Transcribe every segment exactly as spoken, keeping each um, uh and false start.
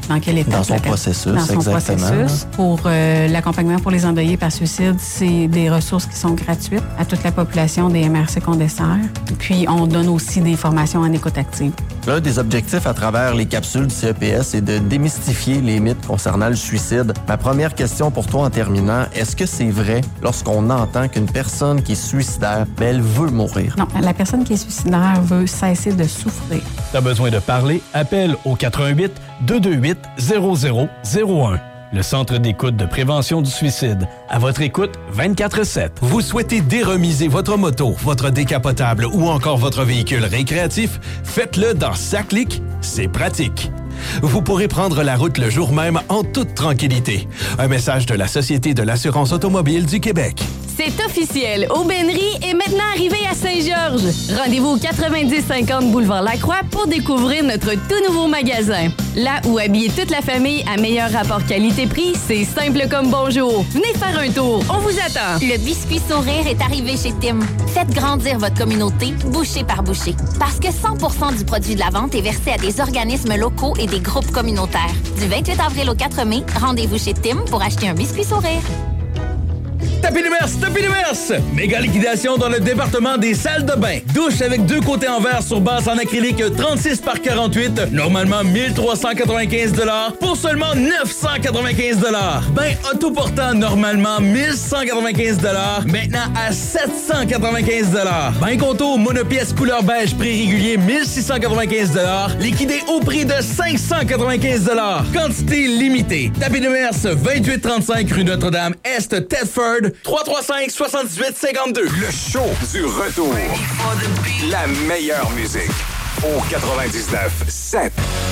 dans quelle étape. Dans son processus, dans son exactement. processus. Pour euh, l'accompagnement pour les endeuillés par suicide, c'est des ressources qui sont gratuites à toute la population des M R C qu'on dessert. Puis, on donne aussi des formations en écoute active. L'un des objectifs à travers les capsules du C E P S est de démystifier les mythes concernant le suicide. Ma première question pour toi en terminant, est-ce que c'est vrai lorsqu'on entend qu'une personne qui est suicidaire, ben, elle veut mourir? Non, la personne qui est suicidaire veut cesser de souffrir. T'as besoin de parler? Appelle au quatre un huit, deux deux huit, zéro zéro zéro un. Le Centre d'écoute de prévention du suicide. À votre écoute vingt-quatre sept. Vous souhaitez déremiser votre moto, votre décapotable ou encore votre véhicule récréatif? Faites-le dans Saclic, c'est pratique. Vous pourrez prendre la route le jour même en toute tranquillité. Un message de la Société de l'assurance automobile du Québec. C'est officiel, Aubainerie est maintenant arrivé à Saint-Georges. Rendez-vous au quatre-vingt-dix cinquante boulevard Lacroix pour découvrir notre tout nouveau magasin. Là où habiller toute la famille à meilleur rapport qualité-prix, c'est simple comme bonjour. Venez faire un tour, on vous attend. Le biscuit sourire est arrivé chez Tim. Faites grandir votre communauté, bouchée par bouchée. Parce que cent pour cent du produit de la vente est versé à des organismes locaux et des groupes communautaires. Du vingt-huit avril au quatre mai, rendez-vous chez Tim pour acheter un biscuit sourire. Tapis les mers, tapis les mers! Méga liquidation dans le département des salles de bain. Douche avec deux côtés en verre sur base en acrylique trente-six par quarante-huit, normalement mille trois cent quatre-vingt-quinze dollars pour seulement neuf cent quatre-vingt-quinze dollars. Bain autoportant normalement mille cent quatre-vingt-quinze dollars, maintenant à sept cent quatre-vingt-quinze dollars. Bain contour monopièce couleur beige prix régulier mille six cent quatre-vingt-quinze dollars, liquidé au prix de cinq cent quatre-vingt-quinze dollars. Quantité limitée. Tapis de Mers, vingt-huit trente-cinq rue Notre-Dame, Est, Thetford, trois trois cinq, sept huit cinq deux. Le show du retour. La meilleure musique au quatre-vingt-dix-neuf sept.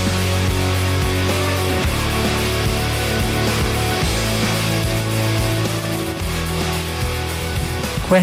Quoi?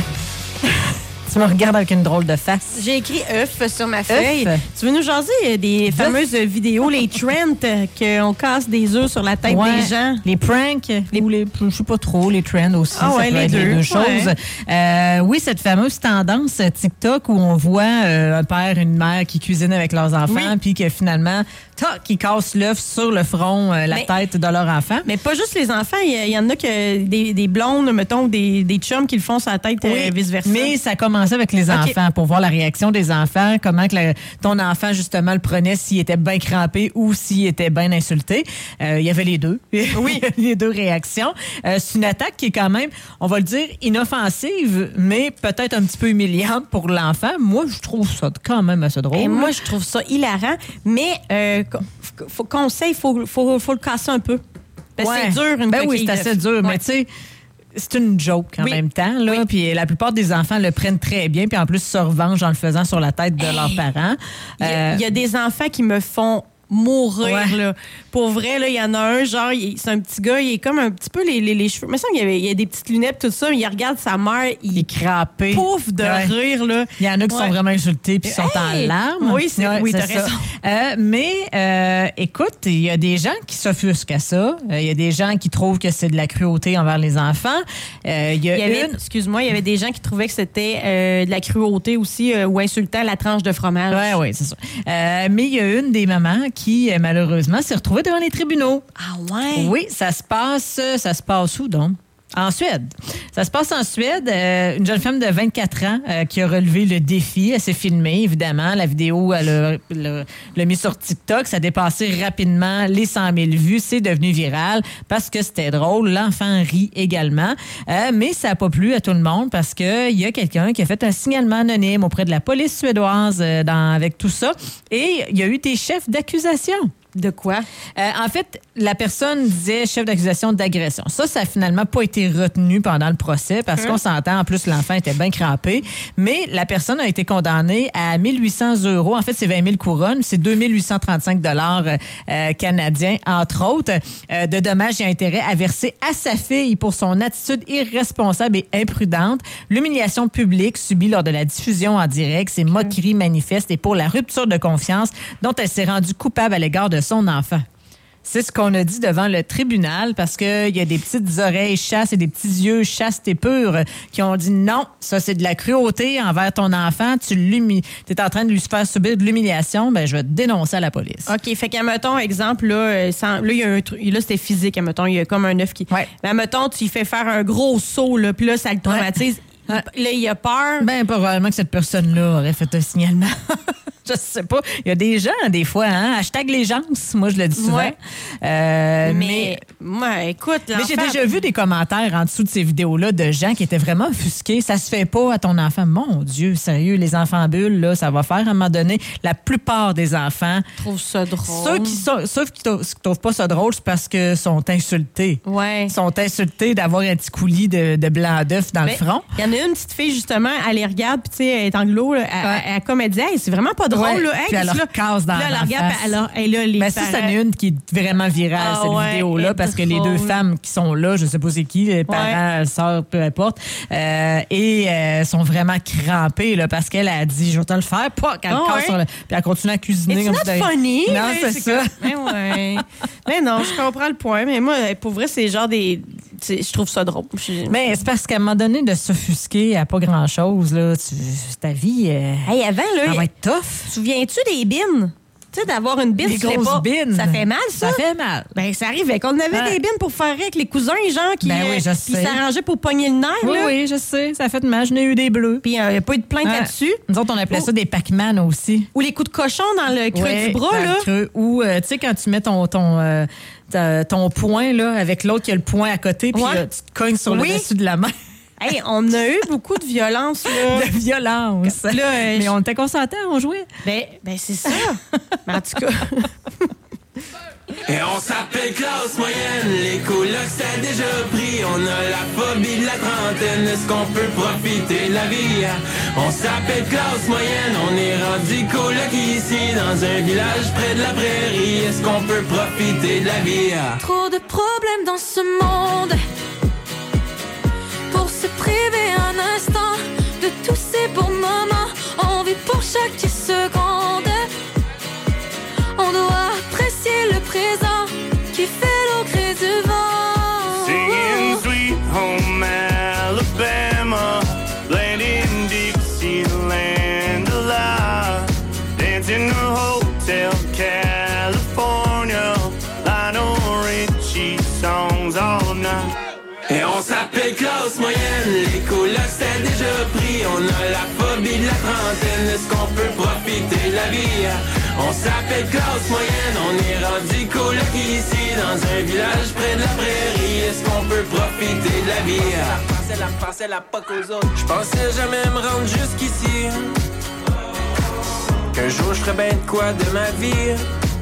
Tu me regardes avec une drôle de face. J'ai écrit œuf sur ma feuille. Œuf. Tu veux nous jaser des fameuses vidéos, les trends, qu'on casse des œufs sur la tête ouais, des gens? Les pranks, les, ou les, je sais pas trop, les trends aussi. Ah ouais, ça peut les, être deux. les deux ouais. choses. Euh, oui, cette fameuse tendance TikTok où on voit euh, un père, une mère qui cuisinent avec leurs enfants, puis que finalement, toc, ils cassent l'œuf sur le front, euh, la mais, tête de leur enfant. Mais pas juste les enfants. Il y, y en a que des, des blondes, mettons, des, des chums qui le font sur la tête, oui, euh, vice-versa. Mais ça commence avec les okay. enfants, pour voir la réaction des enfants, comment que la, ton enfant, justement, le prenait, s'il était bien crampé ou s'il était bien insulté. Euh, il y avait les deux. Oui. Les deux réactions. Euh, c'est une attaque qui est quand même, on va le dire, inoffensive, mais peut-être un petit peu humiliante pour l'enfant. Moi, je trouve ça quand même assez drôle. Et moi, je trouve ça hilarant, mais euh, faut, conseil, il faut, faut, faut le casser un peu. Ben, ouais. C'est dur, une ben oui, c'est assez dur, ouais. Mais tu sais, c'est une joke en oui. même temps, là. Oui. Puis la plupart des enfants le prennent très bien, puis en plus se revengent en le faisant sur la tête de hey. leurs parents. Il y, euh, y a des enfants qui me font mourir, ouais. là. Pour vrai, là, il y en a un, genre, il, c'est un petit gars, il est comme un petit peu les, les, les cheveux. Il me semble qu'il y avait, il y a des petites lunettes, tout ça, mais il regarde sa mère, il, il est crampé. Pouf de ouais. rire, là. Il y en a qui ouais. sont vraiment insultés puis sont hey! en larmes. Oui, c'est, ouais, oui, c'est t'as ça. raison. Euh, mais, euh, écoute, il y a des gens qui s'offusquent à ça. Il euh, y a des gens qui trouvent que c'est de la cruauté envers les enfants. Euh, il y a il y avait, une... Excuse-moi, il y avait des gens qui trouvaient que c'était euh, de la cruauté aussi euh, ou insultant la tranche de fromage. Oui, oui, c'est ça. Euh, mais il y a une des mamans qui, malheureusement, s'est retrouvée devant les tribunaux. Ah ouais? Oui, ça se passe, ça se passe où donc? En Suède. Ça se passe en Suède. Euh, une jeune femme de vingt-quatre ans euh, qui a relevé le défi. Elle s'est filmée, évidemment. La vidéo, elle l'a mise sur TikTok. Ça a dépassé rapidement les cent mille vues. C'est devenu viral parce que c'était drôle. L'enfant rit également. Euh, mais ça n'a pas plu à tout le monde parce qu'il y a quelqu'un qui a fait un signalement anonyme auprès de la police suédoise euh, dans, avec tout ça. Et il y a eu des chefs d'accusation. De quoi? Euh, en fait, la personne disait chef d'accusation d'agression. Ça, ça n'a finalement pas été retenu pendant le procès parce hum. qu'on s'entend. En plus, l'enfant était bien crampé. Mais la personne a été condamnée à mille huit cents euros. En fait, c'est vingt mille couronnes. C'est deux mille huit cent trente-cinq dollars euh, canadiens, entre autres, euh, de dommages et intérêts à verser à sa fille pour son attitude irresponsable et imprudente, l'humiliation publique subie lors de la diffusion en direct, ses moqueries manifestes et pour la rupture de confiance dont elle s'est rendue coupable à l'égard de son enfant. C'est ce qu'on a dit devant le tribunal parce qu'il y a des petites oreilles chasses et des petits yeux chastes et purs qui ont dit non, ça c'est de la cruauté envers ton enfant, tu l'humilies, tu es en train de lui faire subir de l'humiliation, ben je vais te dénoncer à la police. OK, fait qu'admettons, exemple, là, sans, là, il y a un truc, là, c'était physique, admettons, il y a comme un œuf qui... Ouais. Ben, admettons, tu lui fais faire un gros saut, là, puis là, ça le traumatise. Ouais. Là, il a peur. Ben, probablement que cette personne-là aurait fait un signalement. Je sais pas. Il y a des gens, des fois, hein? Hashtag les gens, moi, je le dis souvent. Ouais. Euh, mais, mais, mais, écoute, mais j'ai déjà vu des commentaires en dessous de ces vidéos-là de gens qui étaient vraiment offusqués. Ça se fait pas à ton enfant. Mon Dieu, sérieux, les enfants bulles, là, ça va faire à un moment donné. La plupart des enfants. Je trouve ça drôle. Ceux qui sont, ceux qui ne trouvent pas ça drôle, c'est parce qu'ils sont insultés. Ouais. Ils sont insultés d'avoir un petit coulis de, de blanc d'œuf dans mais, le front. Il y en a une petite fille, justement, elle les regarde, puis tu sais, elle est anglo, là, elle, ouais. elle, elle, comme elle dit, hey, c'est vraiment pas drôle, ouais. là. Hey, puis elle leur là, casse dans là, la elle regarde, face. elle a, elle a les ben, ça, c'en est une qui est vraiment virale, ah, cette ouais, vidéo-là, parce que les deux femmes qui sont là, je sais pas c'est qui, les parents, ouais. sœurs, peu importe, euh, et euh, sont vraiment crampées, là, parce qu'elle a dit, je vais te le faire, pas quand oh, elle casse ouais. sur le... Puis elle continue à cuisiner. C'est not funny. Non, c'est, c'est ça. Mais ouais. Mais non, je comprends le point, mais moi, pour vrai, c'est genre des... Je trouve ça drôle. Je... Mais c'est parce qu'à un moment donné, de s'offusquer à pas grand-chose, là, tu, ta vie, euh, hey, avant, là, ça va être tough. Souviens-tu des bines? Tu sais, d'avoir une bine, des grosses pas, bines. Ça fait mal, ça? Ça fait mal. Ben, ça arrivait qu'on avait ouais. des bines pour faire avec les cousins, genre, qui, ben oui, euh, qui s'arrangeaient pour pogner le nerf. Oui, là. oui, je sais. Ça fait mal. J'en ai eu des bleus. Puis il euh, n'y a pas eu de plainte ouais. là-dessus. Nous autres, on appelait ou, ça des Pac-Man aussi. Ou les coups de cochon dans le creux ouais, du bras, dans là. Le creux. Ou, euh, tu sais, quand tu mets ton... ton euh, ton poing, là, avec l'autre qui a le poing à côté, puis ouais. tu te cognes sur oui. le dessus de la main. Hey, on a eu beaucoup de violence, là. De violence. Là, euh, mais on était consentants, on jouait. Ben, ben c'est ça. Mais en tout cas... Et on s'appelle classe moyenne, les colocs c'est déjà pris. On a la phobie de la trentaine, est-ce qu'on peut profiter de la vie? On s'appelle classe moyenne, on est rendu coloc ici dans un village près de la prairie. Est-ce qu'on peut profiter de la vie? Trop de problèmes dans ce monde pour se priver un instant de tous ces bons moments. On vit pour chaque seconde. On doit apprécier le présent qui fait l'eau gré du vent. Singing Sweet Home Alabama, played in Dixieland alive, dancing in the Hotel California, Lionel Richie songs all night. Et on s'appelle classe moyenne, les colocs c'est déjà pris. On a la phobie de la trentaine, est-ce qu'on peut profiter de la vie? On s'appelle classe moyenne, on est rendu coloc ici dans un village près de la prairie. Est-ce qu'on peut profiter de la vie? La face, la face, la pas qu'aux autres. Je pensais jamais me rendre jusqu'ici, qu'un jour je ferais bien de quoi de ma vie.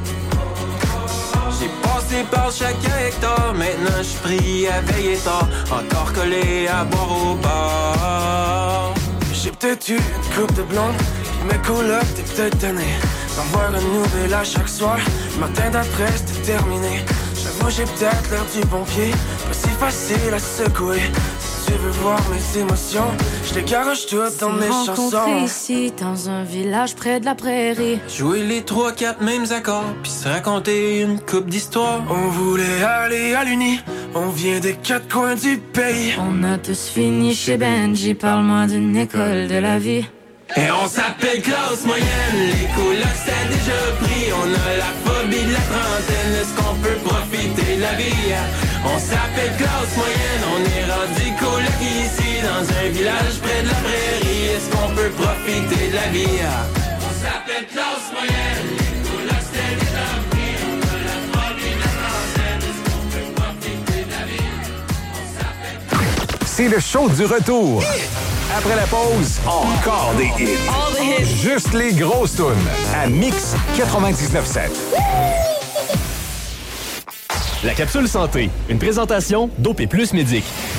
J'ai passé par chaque hectare, maintenant je prie à veiller tard, encore collé à boire au bar. J'ai peut-être eu une coupe de blonde, pis mes colocs t'es peut-être tanné d'en voir une nouvelle à chaque soir. Le matin d'après c'était terminé. J'avoue j'ai peut-être l'air du bon pied, pas si facile à secouer. Si tu veux voir mes émotions, je les garoche toutes dans mes chansons. Ici dans un village près de la prairie, jouer les trois quatre mêmes accords, puis se raconter une coupe d'histoire. On voulait aller à l'Uni, on vient des quatre coins du pays. On a tous fini chez Benji, parle-moi d'une école de la vie. Et on s'appelle classe moyenne, les colocs c'est déjà pris. On a la phobie de la trentaine, est-ce qu'on peut profiter de la vie? On s'appelle classe moyenne, on est rendu coloc ici dans un village près de la prairie. Est-ce qu'on peut profiter de la vie? On s'appelle classe moyenne, les colocs c'est déjà pris. On a la phobie de la trentaine, est-ce qu'on peut profiter de la vie? On s'appelle classe... C'est le show du retour. Après la pause, encore des hits. All the hits. Juste les grosses tunes à Mix quatre-vingt-dix-neuf sept. La capsule santé, une présentation d'O P plus Médic.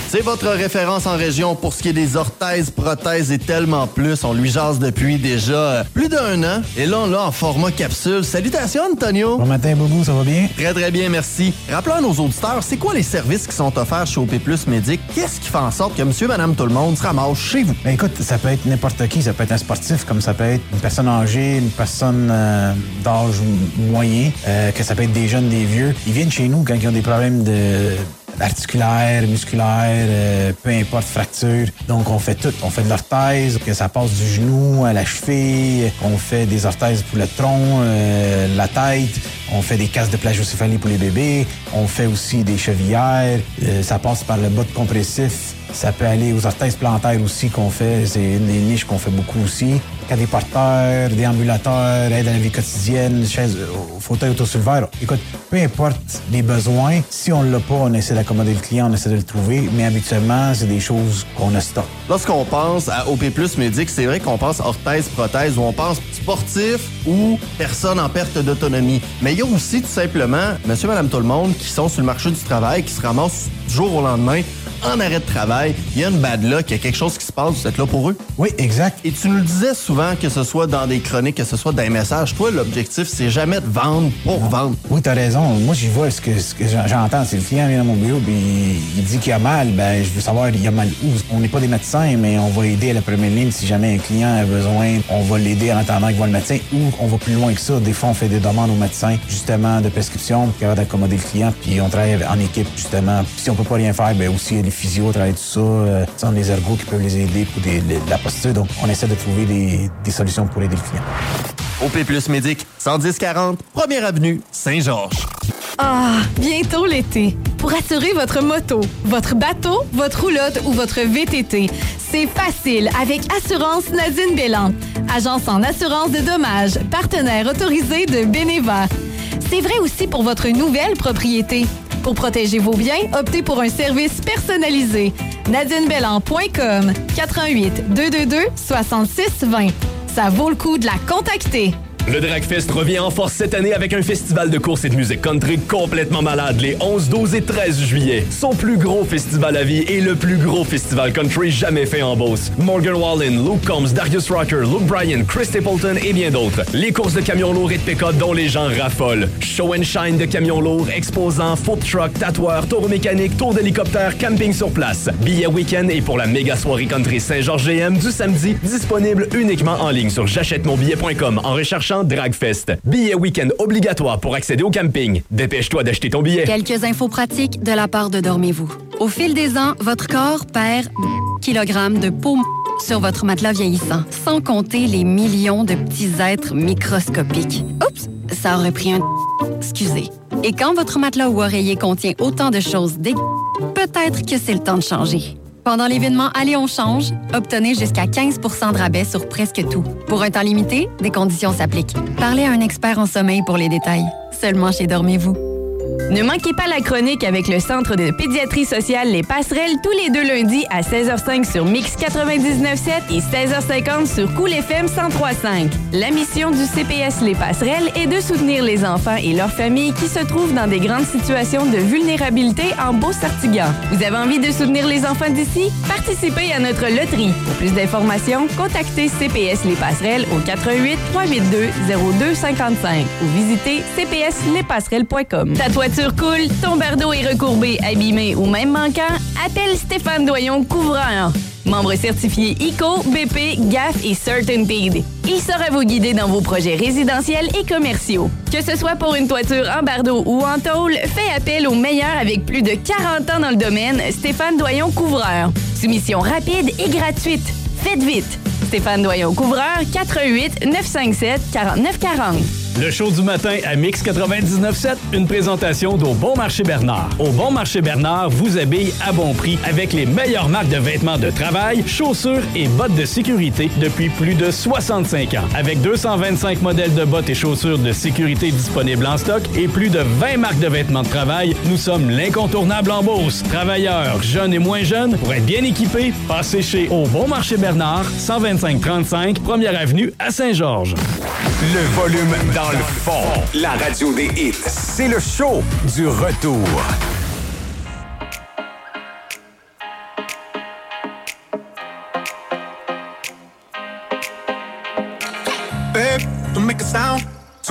C'est votre référence en région pour ce qui est des orthèses, prothèses et tellement plus. On lui jase depuis déjà euh, plus d'un an. Et là, on l'a en format capsule. Salutations, Antonio. Bon matin, Boubou, ça va bien? Très, très bien, merci. Rappelons à nos auditeurs, c'est quoi les services qui sont offerts chez O P plus Médic? Qu'est-ce qui fait en sorte que monsieur, madame, tout le monde se ramasse chez vous? Ben écoute, ça peut être n'importe qui. Ça peut être un sportif, comme ça peut être une personne âgée, une personne euh, d'âge moyen, euh, que ça peut être des jeunes, des vieux. Ils viennent chez nous quand ils ont des problèmes de... articulaire, musculaire, euh, peu importe, fracture. Donc, on fait tout. On fait de l'orthèse, que ça passe du genou à la cheville. On fait des orthèses pour le tronc, euh, la tête. On fait des casques de plagiocéphalie pour les bébés. On fait aussi des chevillères. Euh, ça passe par le bas de compressif. Ça peut aller aux orthèses plantaires aussi qu'on fait. C'est une des niches qu'on fait beaucoup aussi. Cas des porteurs, des ambulateurs, aide à la vie quotidienne, chaise, fauteuil autosouleveur. Écoute, peu importe les besoins, si on l'a pas, on essaie d'accommoder le client, on essaie de le trouver, mais habituellement, c'est des choses qu'on a stock. Lorsqu'on pense à O P plus Médic, c'est vrai qu'on pense orthèse, prothèse, ou on pense sportif ou personne en perte d'autonomie. Mais il y a aussi tout simplement monsieur, madame, tout le monde qui sont sur le marché du travail, qui se ramassent du jour au lendemain en arrêt de travail, il y a une bad luck, il y a quelque chose qui se passe, vous êtes là pour eux? Oui, exact. Et tu nous le disais souvent, que ce soit dans des chroniques, que ce soit dans des messages, toi, l'objectif, c'est jamais de vendre pour vendre. Oui, t'as raison. Moi, j'y vois ce que, ce que j'entends. C'est le client vient dans mon bureau puis il dit qu'il a mal, ben je veux savoir il a mal où. On n'est pas des médecins, mais on va aider à la première ligne si jamais un client a besoin. On va l'aider en attendant qu'il voit le médecin ou on va plus loin que ça. Des fois, on fait des demandes aux médecins, justement, de prescription, pour capable d'accommoder le client, puis on travaille en équipe, justement. Puis si on peut pas rien faire, ben aussi les physios travaillent tout ça, euh, on a les ergots qui peuvent les aider pour des, les, la posture. Donc, on essaie de trouver des, des solutions pour aider le client. O P plus Médic, cent dix quarante, première avenue, Saint-Georges. Ah, bientôt l'été. Pour assurer votre moto, votre bateau, votre roulotte ou votre V T T, c'est facile avec Assurance Nadine Bélan. Agence en assurance de dommages, partenaire autorisé de Beneva. C'est vrai aussi pour votre nouvelle propriété. Pour protéger vos biens, optez pour un service personnalisé. nadine bellan point com, quatre un huit, deux deux deux, six six deux zéro. Ça vaut le coup de la contacter. Le Dragfest revient en force cette année avec un festival de course et de musique country complètement malade les onze, douze et treize juillet. Son plus gros festival à vie et le plus gros festival country jamais fait en Beauce. Morgan Wallen, Luke Combs, Darius Rucker, Luke Bryan, Chris Stapleton et bien d'autres. Les courses de camions lourds et de pick-up dont les gens raffolent. Show and shine de camions lourds, exposants, food truck, tatoueurs, tours mécaniques, tours d'hélicoptère, camping sur place. Billets week-end et pour la méga soirée country Saint-Georges G M du samedi, disponible uniquement en ligne sur j'achète mon billet point com en recherchant Dragfest. Billet week-end obligatoire pour accéder au camping. Dépêche-toi d'acheter ton billet. Quelques infos pratiques de la part de Dormez-vous. Au fil des ans, votre corps perd kilogrammes de peau sur votre matelas vieillissant, sans compter les millions de petits êtres microscopiques. Oups, ça aurait pris un... Excusez. Et quand votre matelas ou oreiller contient autant de choses dé... peut-être que c'est le temps de changer. Pendant l'événement Allez, on change, obtenez jusqu'à quinze pour cent de rabais sur presque tout. Pour un temps limité, des conditions s'appliquent. Parlez à un expert en sommeil pour les détails. Seulement chez Dormez-vous. Ne manquez pas la chronique avec le Centre de pédiatrie sociale Les Passerelles tous les deux lundis à seize heures cinq sur Mix quatre-vingt-dix-neuf sept et seize heures cinquante sur Cool F M cent trois cinq. La mission du C P S Les Passerelles est de soutenir les enfants et leurs familles qui se trouvent dans des grandes situations de vulnérabilité en Beauce-Sartiguan. Vous avez envie de soutenir les enfants d'ici? Participez à notre loterie. Pour plus d'informations, contactez C P S Les Passerelles au quatre un huit, trois huit deux, zéro deux cinq cinq ou visitez c p s les passerelles point com. Ta toiture coule, ton bardeau est recourbé, abîmé ou même manquant, appelle Stéphane Doyon Couvreur. Membre certifié I C O, B P, G A F et CertainTeed. Il saura vous guider dans vos projets résidentiels et commerciaux. Que ce soit pour une toiture en bardeau ou en tôle, fais appel au meilleur avec plus de quarante ans dans le domaine, Stéphane Doyon Couvreur. Soumission rapide et gratuite. Faites vite! Stéphane Doyon Couvreur, quatre un huit, neuf cinq sept, quatre neuf quatre zéro. Le show du matin à Mix quatre-vingt-dix-neuf sept, une présentation d'Au Bon Marché Bernard. Au Bon Marché Bernard vous habille à bon prix avec les meilleures marques de vêtements de travail, chaussures et bottes de sécurité depuis plus de soixante-cinq ans. Avec deux cent vingt-cinq modèles de bottes et chaussures de sécurité disponibles en stock et plus de vingt marques de vêtements de travail, nous sommes l'incontournable en Beauce. Travailleurs, jeunes et moins jeunes, pour être bien équipés, passez chez Au Bon Marché Bernard, cent vingt-cinq trente-cinq, première avenue à Saint-Georges. Le volume dans le fond. La radio des hits. C'est le show du retour.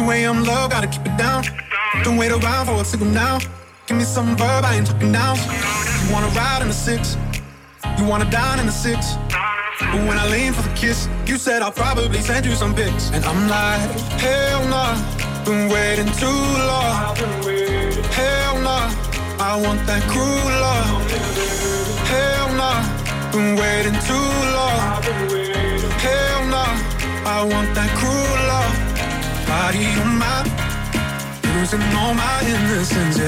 Anyway, I'm low, gotta keep it down. Don't wait around for a signal now. Give me some verb, I ain't talking now. You wanna ride in the six, you wanna dine in the six. But when I lean for the kiss, you said I'll probably send you some pics. And I'm like, hell nah, been waiting too long. Hell nah, I want that cruel love. Hell nah, been waiting too long. Hell nah, I want that cruel love. Body on mine, losing all my innocence.